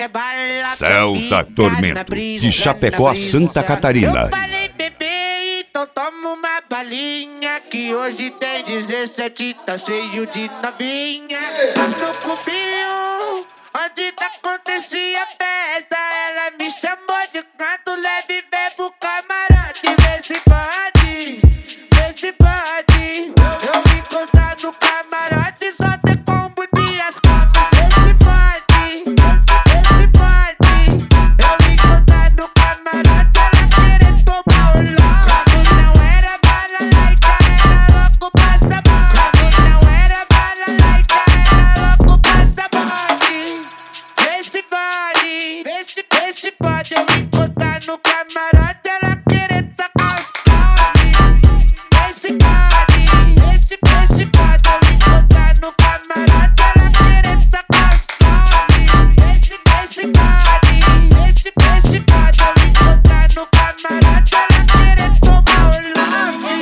Celta Tormento, de Chapecó, Santa Catarina. Eu falei, bebê, então toma uma balinha, que hoje tem 17, tá cheio de novinha. No cubinho, onde acontecia festa, ela me chamou de canto leve, vem pro camarote. Vê se pode, vê se pode. Eu vim encostar no camarote, só tem combo de ascalpo. Vê se pode, vê se pode. Eu vim encostar no camarote, ela querer tomar o logo. Não era balalaica, era louco pra sabor. Não era balalaica, era louco pra sabor. Vê se pode, vê se pode. Eu vim encostar no camarote, ela querer tacar os comes. Vê se pode, vê se pode. Eu vim encostar no camarote, ela querer tacar os comes. Vê se pode, vê se pode. Eu vim encostar no camarote, ela querer tomar o love.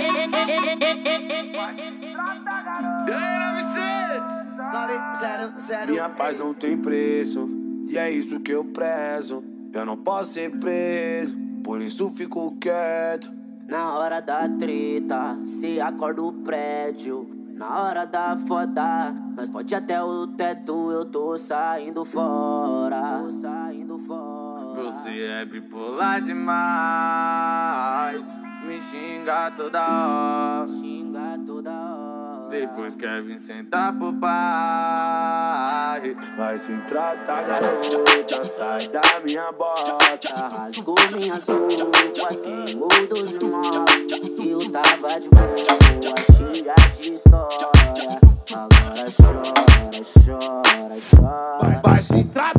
Minha paz não tem preço, e é isso que eu prezo. Eu não posso ser preso, por isso fico quieto. Na hora da treta, se acorda o prédio. Na hora da foda, nós pode até o teto. Eu tô saindo fora, tô saindo fora. Você é bipolar demais, me xinga toda hora, Xinga toda hora. depois quer vir sentar pro pai. Vai se tratar, garota, sai da minha bota. Rasgou minhas roupas, queimou dos irmãos. Eu tava de boa, cheia de história. Agora chora, chora, chora. Vai se tratar.